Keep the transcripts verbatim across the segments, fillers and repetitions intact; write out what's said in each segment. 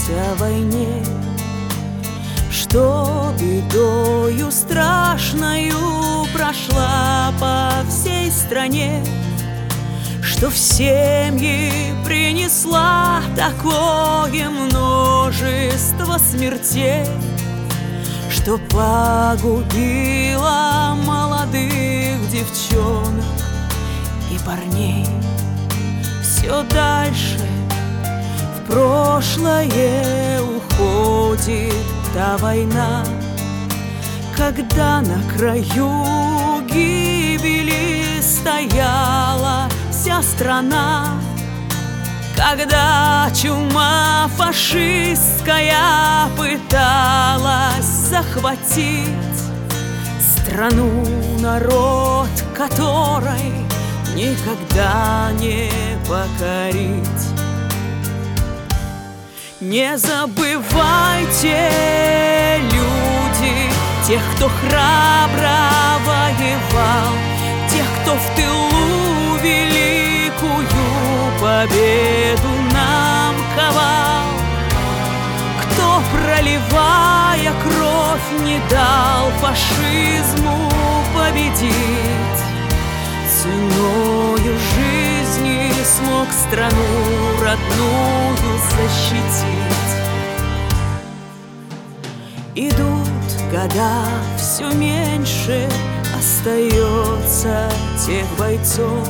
о войне, что бедою страшною прошла по всей стране, что в семьи принесла такое множество смертей, что погубила молодых девчонок и парней. Все дальше в прошлое уходит та война, когда на краю гибели стояла вся страна, когда чума фашистская пыталась захватить страну, народ которой никогда не покорить. Не забывайте, люди, тех, кто храбро воевал, тех, кто в тылу великую победу нам ковал, кто, проливая кровь, не дал фашизму победить, ценою жизни смог страну родную защитить. Идут года, все меньше остается тех бойцов,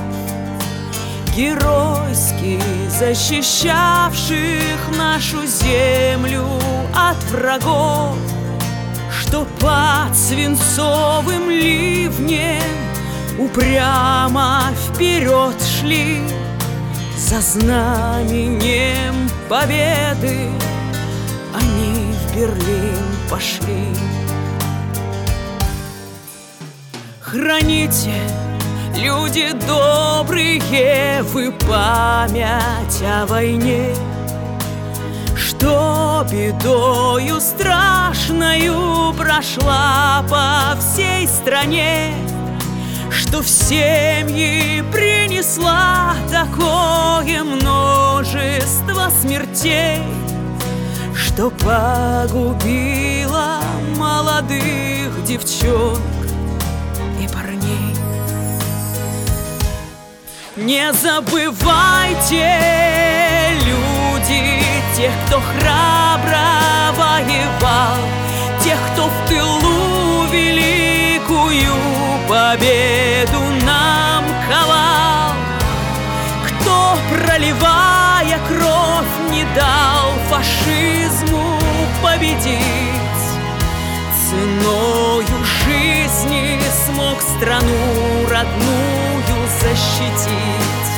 геройски защищавших нашу землю от врагов, что под свинцовым ливнем упрямо вперед шли за знаменем победы. Они в Берлин пошли. Храните, люди добрые, вы память о войне, что бедою страшною прошла по всей стране, что в семьи принесла такое множество смертей, что погубила молодых девчонок и парней. Не забывайте, люди, тех, кто храбро воевал, тех, кто в тылу великую победу нам ковал, кто, проливая кровь, не дал фашизму победить, ценою жизни смог страну родную защитить.